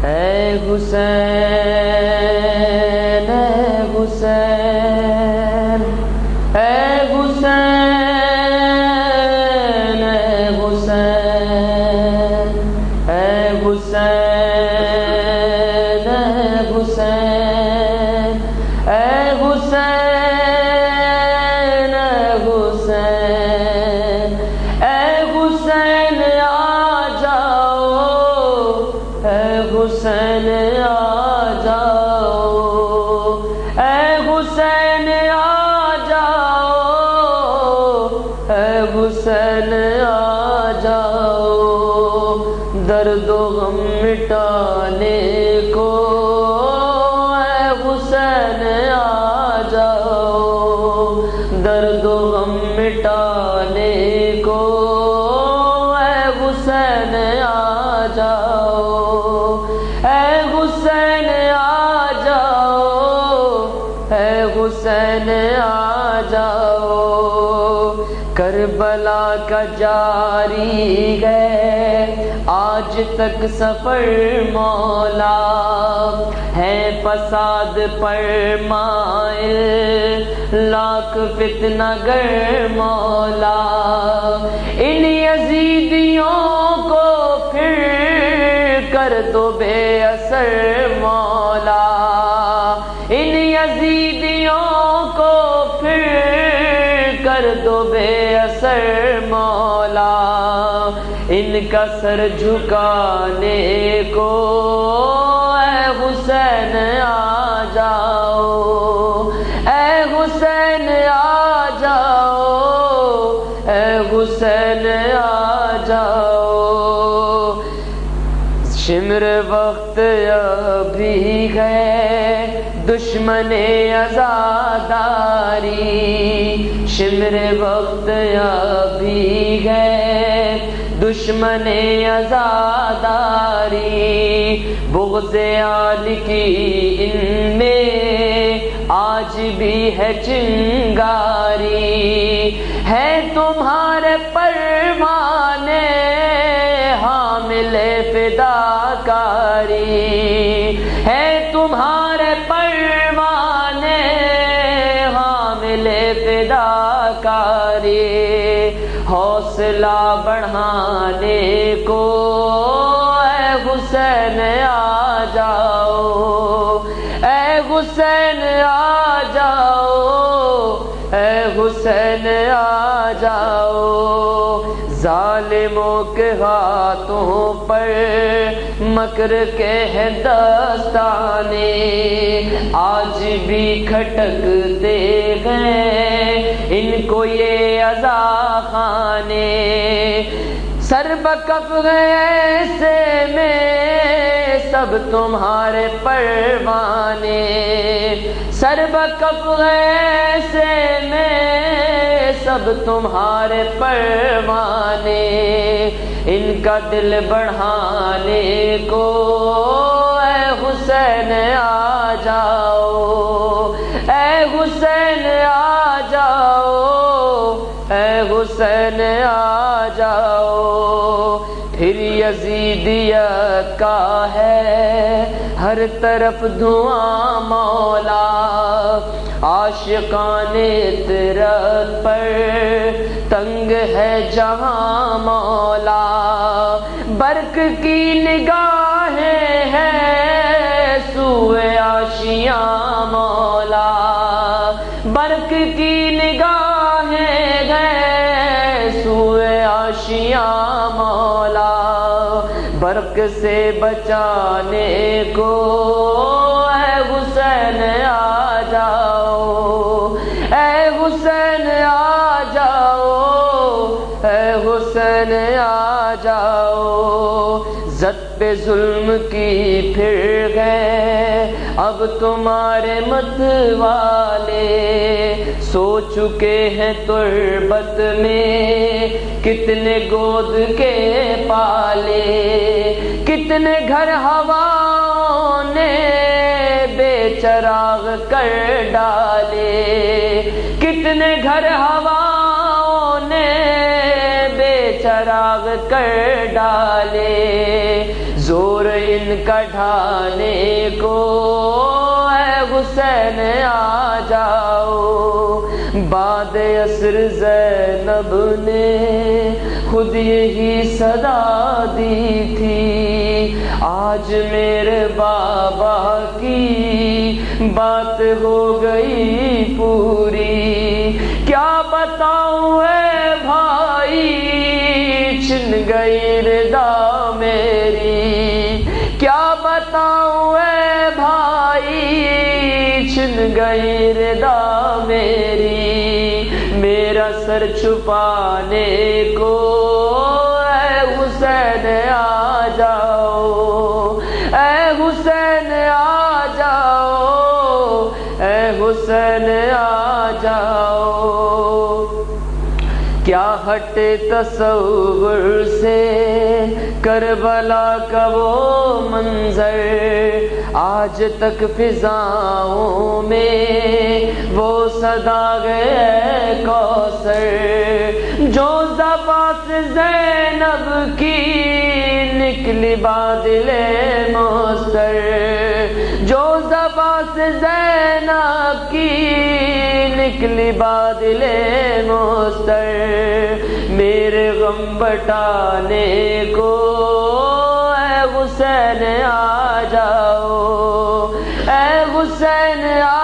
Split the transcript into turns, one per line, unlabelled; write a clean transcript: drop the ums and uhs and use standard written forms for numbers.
اے حسین اے حسین اے حسین اے حسین اے حسین اے حسین اے حسین اے حسین اے حسین آ جاؤ اے حسین آ جاؤ اے حسین آ جاؤ اے حسین آ جاؤ درد و غم مٹانے کو اے حسین آ جاؤ درد و غم مٹانے کو اے حسین آ جاؤ اے حسین آ جاؤ اے حسین آ جاؤ کربلا کا جاری ہے آج تک سفر مولا ہے فساد پر مائل لاکھ فتنہ گر مولا ان یزیدیوں کو پھر کر دو بے اثر مولا ان یزیدیوں کو پھر کر دو بے اثر مولا ان کا سر جھکانے کو اے حسین آ جاؤ اے حسین آ جاؤ اے حسین آ جاؤ شمر وقت ابھی ہے دشمن عزاداری شمر وقت ابھی ہے دشمن عزاداری بغض آل کی ان میں آج بھی ہے چنگاری ہے تمہارے پروانے حامل فداکاری ہے تمہارے پروانے حامل فداکاری حوصلہ بڑھانے کو اے حسین آ جاؤ اے حسین آ جاؤ اے حسین آ جاؤ ظالموں کے ہاتھوں پر مکر کے ہیں دستانے آج بھی کھٹکتے ہیں ان کو یہ عزا خانے سر بکف گئے ایسے میں سب تمہارے پروانے سر بکف گئے ایسے میں سب تمہارے پروانے ان کا دل بڑھانے کو اے حسین آ جاؤ اے حسین آ جاؤ اے حسین آ جاؤ پھر یزیدیت کا ہے ہر طرف دھواں مولا عاشقان اطرت پر تنگ ہے جہاں مولا برق کی نگاہیں ہیں سوئے آشیاں مولا برق کی نگاہیں ہیں سوئے آشیاں مولا برق سے بچانے کو اے حسین آ جاؤ اے حسین آ جاؤ اے حسین آ جاؤ زد پہ ظلم کی پھر گئے اب تمہارے مت والے سو چکے ہیں تربت میں کتنے گود کے پالے کتنے گھر ہواؤں نے بے چراغ کر ڈالے کتنے گھر ہواؤں نے بے چراغ کر ڈالے زور ان کا ڈھانے کو، اے حسین آ جاؤ۔ بعد عصر زینب نے خود یہی صدا دی تھی، آج میرے بابا کی بات ہو گئی پوری۔ کیا بتاؤں اے بھائی چھن گئی ردا میری، کیا بتاؤں اے بھائی چھن گئی ردا میری، میرا سر چھپانے کو اے حسین آ جاؤ، اے حسین آ جاؤ، اے حسین آ جاؤ۔ کیا ہٹے تصور سے کربلا کا وہ منظر، آج تک فضاؤں میں وہ صدا گئے کوثر، جو زباں سے زینب کی نکلی بادل مستر، جو زباں سے زینب کی نکلی بادل مستر، میرے غم بٹانے کو اے حسین آ جاؤ، اے حسین آ